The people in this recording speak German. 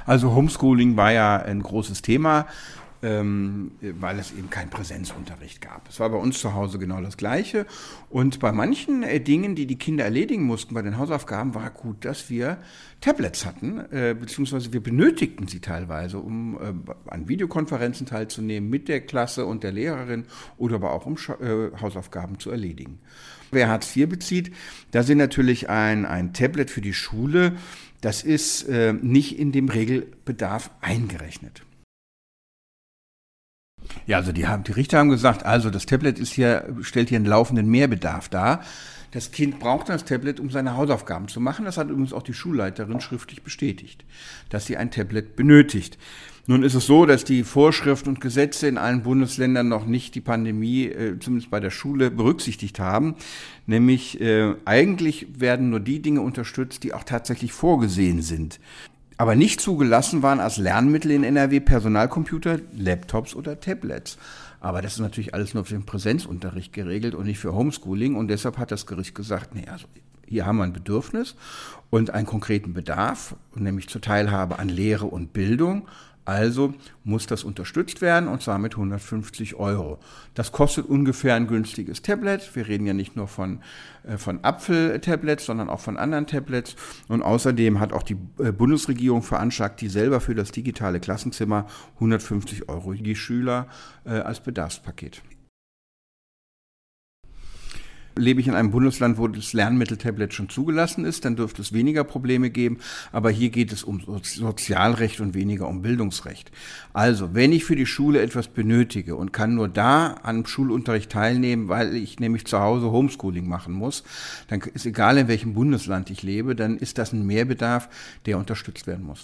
Also Homeschooling war ja ein großes Thema, weil es eben keinen Präsenzunterricht gab. Es war bei uns zu Hause genau das Gleiche. Und bei manchen Dingen, die die Kinder erledigen mussten, bei den Hausaufgaben, war gut, dass wir Tablets hatten, beziehungsweise wir benötigten sie teilweise, um an Videokonferenzen teilzunehmen mit der Klasse und der Lehrerin oder aber auch um Hausaufgaben zu erledigen. Wer Hartz IV bezieht, da sind natürlich ein Tablet für die Schule, das ist nicht in dem Regelbedarf eingerechnet. Ja, also die Richter haben gesagt, also das Tablet stellt hier einen laufenden Mehrbedarf dar. Das Kind braucht das Tablet, um seine Hausaufgaben zu machen. Das hat übrigens auch die Schulleiterin schriftlich bestätigt, dass sie ein Tablet benötigt. Nun ist es so, dass die Vorschriften und Gesetze in allen Bundesländern noch nicht die Pandemie, zumindest bei der Schule, berücksichtigt haben. Nämlich eigentlich werden nur die Dinge unterstützt, die auch tatsächlich vorgesehen sind. Aber nicht zugelassen waren als Lernmittel in NRW Personalcomputer, Laptops oder Tablets. Aber das ist natürlich alles nur für den Präsenzunterricht geregelt und nicht für Homeschooling. Und deshalb hat das Gericht gesagt, nee, also hier haben wir ein Bedürfnis und einen konkreten Bedarf, nämlich zur Teilhabe an Lehre und Bildung. Also muss das unterstützt werden, und zwar mit 150 €. Das kostet ungefähr ein günstiges Tablet. Wir reden ja nicht nur von Apfel-Tablets, sondern auch von anderen Tablets. Und außerdem hat auch die Bundesregierung veranschlagt, die selber für das digitale Klassenzimmer 150 € die Schüler als Bedarfspaket. Lebe ich in einem Bundesland, wo das Lernmittel-Tablet schon zugelassen ist, dann dürfte es weniger Probleme geben. Aber hier geht es um Sozialrecht und weniger um Bildungsrecht. Also, wenn ich für die Schule etwas benötige und kann nur da am Schulunterricht teilnehmen, weil ich nämlich zu Hause Homeschooling machen muss, dann ist egal, in welchem Bundesland ich lebe, dann ist das ein Mehrbedarf, der unterstützt werden muss.